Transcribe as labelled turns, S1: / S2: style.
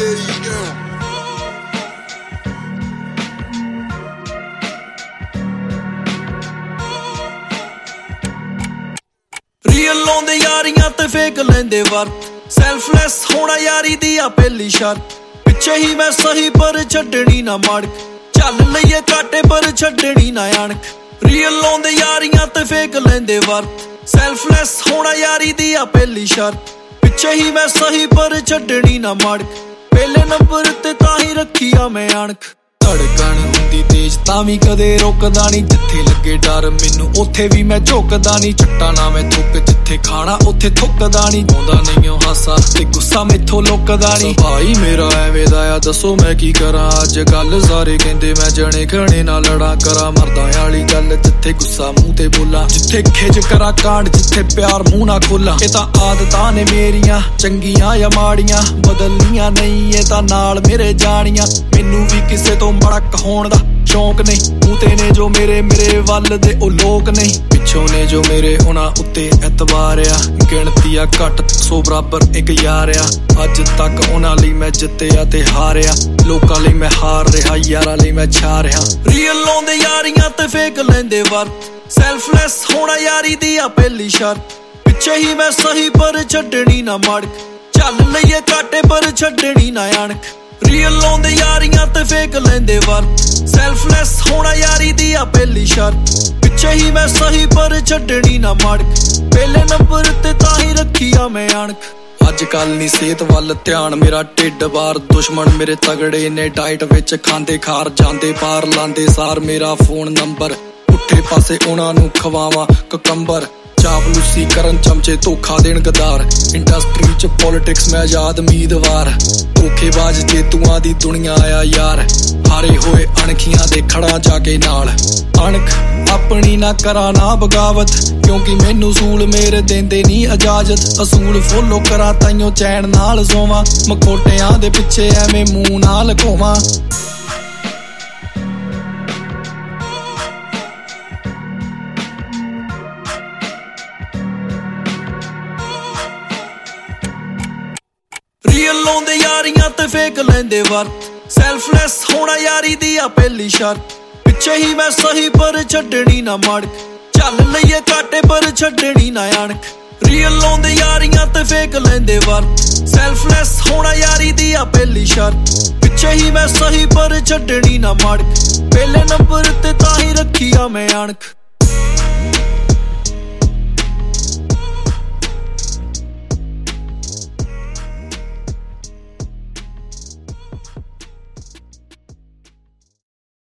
S1: real ਲਾਉਂਦੇ ਯਾਰੀਆਂ ਤੇ fake ਲੈਂਦੇ ਵਰਤ ਸੈਲਫਲੈਸ ਹੋਣਾ ਯਾਰੀ ਦੀ ਆ ਪਹਿਲੀ ਸ਼ਰਤ ਪਿੱਛੇ ਹੀ ਮੈਂ ਸਹੀ ਪਰ ਛੱਡਣੀ ਨਾ ਮਾੜਕ ਚੱਲ ਲਈਏ ਕਾਟੇ ਪਰ ਛੱਡਣੀ ਨਾ ਅਣਖ ਰੀਅਲ ਲਾਉਂਦੇ ਯਾਰੀਆਂ ਤੇ ਫੇਕ ਲੈਂਦੇ ਵਰਤ ਸੈਲਫਲੈਸ ਹੋਣਾ ਯਾਰੀ ਦੀ ਆ ਪਹਿਲੀ ਸ਼ਰਤ ਪਿੱਛੇ ਹੀ ਮੈਂ ਸਹੀ ਪਰ ਛੱਡਣੀ ਨਾ ਮਾੜਕ ਪਹਿਲੇ ਨੰਬਰ ਤੇ ਤਾਂ ਹੀ ਰੱਖੀ ਆ ਮੈਂ ਅਣਖ ਧੜਕਣ ਹੁੰਦੀ ਤੇਜ਼ ਤਾਂ ਵੀ ਕਦੇ ਰੁਕਦਾ ਨਹੀਂ ਜਿੱਥੇ ਲੱਗੇ ਡਰ ਮੈਨੂੰ ਉੱਥੇ ਵੀ ਮੈਂ ਝੁਕਦਾ ਨਹੀਂ ਚੱਟਾ ਨਾ ਮੈਂ ਥੁੱਕ ਜਿੱਥੇ ਖਾਣਾ ਉੱਥੇ ਥੁੱਕਦਾ ਨਹੀਂ ਆਉਂਦਾ ਨਹੀਂ ਉਹ ਹਾਸਾ ਤੇ ਗੁੱਸਾ ਮੈਥੋਂ ਲੁਕਦਾ ਨਹੀਂ ਭਾਈ ਮੇਰਾ ਐਵੇਂ ਦਾ ਆ ਦੱਸੋ ਮੈਂ ਕੀ ਕਰਾਂ ਅੱਜ ਕੱਲ ਸਾਰੇ ਕਹਿੰਦੇ ਮੈਂ ਜਣੇ ਖਣੇ ਨਾਲ ਲੜਾ ਕਰਾਂ ਮਰਦਾਂ ਵਾਲੀ ਗੱਲ ਜਿੱਥੇ ਗੁੱਸਾ ਮੂੰਹ ਤੇ ਬੋਲਾਂ ਜਿੱਥੇ ਖਿਜ ਕਰਾਂ ਕਾਂਡ ਜਿੱਥੇ ਪਿਆਰ ਮੂੰਹ ਨਾ ਖੋਲਾਂ ਇਹ ਤਾਂ ਆਦਤਾਂ ਨੇ ਮੇਰੀਆਂ ਚੰਗੀਆਂ ਜਾਂ ਮਾੜੀਆਂ ਬਦਲਣੀਆਂ ਨਹੀਂ ਇਹ ਤਾਂ ਨਾਲ ਮੇਰੇ ਜਾਣੀਆਂ ਮੈਨੂੰ ਵੀ ਕਿਸੇ ਤੋਂ ਬੜਾ ਕਹਾਉਣ ਦਾ ਸ਼ੌਂਕ ਨਹੀਂ ਮੂੰਹ ਤੇ ਨੇ ਜੋ ਮੇਰੇ ਵੱਲ ਦੇ ਉਹ ਲੋਕ ਨਹੀਂ ਪਿੱਛੋਂ ਨੇ ਜੋ ਮੇਰੇ ਉਹਨਾਂ ਉੱਤੇ ਐਤਬਾਰ ਆ ਗਿਣਤੀ ਆ ਘੱਟ 100 ਬਰਾਬਰ ਇੱਕ ਯਾਰ ਆ ਅੱਜ ਤੱਕ ਉਹਨਾਂ ਲਈ ਮੈਂ ਜਿੱਤਿਆ ਤੇ ਹਾਰਿਆ ਲੋਕਾਂ ਲਈ ਮੈਂ ਹਾਰ ਰਿਹਾ ਯਾਰਾਂ ਲਈ ਮੈਂ ਛਾ ਰਿਹਾ ਰੀਅਲ ਲਾਉਂਦੇ ਯਾਰੀਆਂ ਤੇ ਫੇਕ ਲੈਂਦੇ ਵਰਤ ਸੈਲਫਲੈਸ ਹੋਣਾ ਯਾਰੀ ਦੀ ਆ ਪਹਿਲੀ ਸ਼ਰਤ ਪਿੱਛੇ ਹੀ ਮੈਂ ਸਹੀ ਪਰ ਛੱਡਣੀ ਨਾ ਮਾੜਕ ਚੱਲ ਲਈਏ ਕਾਟੇ ਪਰ ਛੱਡਣੀ ਨਾ ਅਣਖ ਰੀਅਲ ਲਾਉਂਦੇ ਯਾਰੀਆਂ ਤੇ ਫੇਕ ਲੈਂਦੇ ਵਰਤ ਸੈਲਫਲੈਸ ਹੋਣਾ ਯਾਰੀ ਦੀ ਆ ਪਹਿਲੀ ਸ਼ਰਤ ਪਿੱਛੇ ਹੀ ਮੈਂ ਸਹੀ ਪਰ ਛੱਡਣੀ ਨਾ ਮਾੜਕ ਪਹਿਲੇ ਨੰਬਰ ਤੇ ਤਾਂ ਹੀ ਰੱਖੀ ਆ ਮੈਂ ਅਣਖ ਅੱਜ ਕੱਲ ਨੀ ਸਿਹਤ ਵੱਲ ਧਿਆਨ ਮੇਰਾ ਢਿੱਡ ਬਾਰ ਦੁਸ਼ਮਣ ਮੇਰੇ ਤਗੜੇ ਨੇ ਡਾਈਟ ਵਿੱਚ ਖਾਂਦੇ ਖਾਰ ਜਾਂਦੇ ਪਾਰ ਲਾਂਦੇ ਸਾਰ ਮੇਰਾ ਫੋਨ ਨੰਬਰ ਪੁੱਠੇ ਪਾਸੇ ਉਹਨਾਂ ਨੂੰ ਖਵਾਵਾਂ ਕਕੰਬਰ ਚਾਪਲੂਸੀ ਕਰਨ ਚਮਚੇ ਧੋਖਾ ਦੇਣ ਗਦਾਰ ਇੰਡਸਟਰੀ ਚ ਪੋਲਿਟਿਕਸ ਮੈਂ ਆਜ਼ਾਦ ਉਮੀਦਵਾਰ ਧੋਖੇਬਾਜ਼ ਜੇਤੂਆਂ ਦੀ ਦੁਨੀਆ ਆ ਯਾਰ ਹਾਰੇ ਹੋਏ ਅਣਖੀਆਂ ਦੇ ਖੜਾ ਜਾ ਕੇ ਨਾਲ ਅਣਖ ਆਪਣੀ ਨਾ ਕਰਾਂ ਨਾ ਬਗਾਵਤ ਕਿਉਂਕਿ ਮੈਨੂੰ ਸੂਲ ਮੇਰੇ ਦਿੰਦੇ ਨਹੀਂ ਇਜਾਜ਼ਤ ਅਸੂਲ ਫੋਲੋ ਕਰਾਂ ਤਾਈਓ ਚੈਨ ਨਾਲ ਸੋਵਾਂ ਮਖੋਟਿਆਂ ਦੇ ਪਿੱਛੇ ਐਵੇਂ ਮੂੰਹ ਨਾਲ ਘੋਵਾਂ ਰੀਅਲ ਲਾਉਂਦੇ ਯਾਰੀਆਂ ਤੇ ਫੇਕ ਲੈਂਦੇ ਵਰਤ ਸੈਲਫਲੈਸ ਹੋਣਾ ਯਾਰੀ ਦੀ ਆ ਪਹਿਲੀ ਸ਼ਰਤ ਪਿੱਛੇ ਹੀ ਮੈਂ ਸਹੀ ਪਰ ਛੱਡਣੀ ਨਾ ਮਾੜਕ ਚੱਲ ਲਈਏ ਕਾਟੇ ਪਰ ਛੱਡਣੀ ਨਾ ਅਣਖ ਰੀਅਲ ਲਾਉਂਦੇ ਯਾਰੀਆਂ ਤੇ ਫੇਕ ਲੈਂਦੇ ਵਰਤ ਸੈਲਫਲੈਸ ਹੋਣਾ ਯਾਰੀ ਦੀ ਆ ਪਹਿਲੀ ਸ਼ਰਤ ਪਿੱਛੇ ਹੀ ਮੈਂ ਸਹੀ ਪਰ ਛੱਡਣੀ ਨਾ ਮਾੜਕ ਪਹਿਲੇ ਨੰਬਰ ਤੇ ਤਾਂ ਹੀ ਰੱਖੀ ਆ ਮੈਂ ਅਣਖ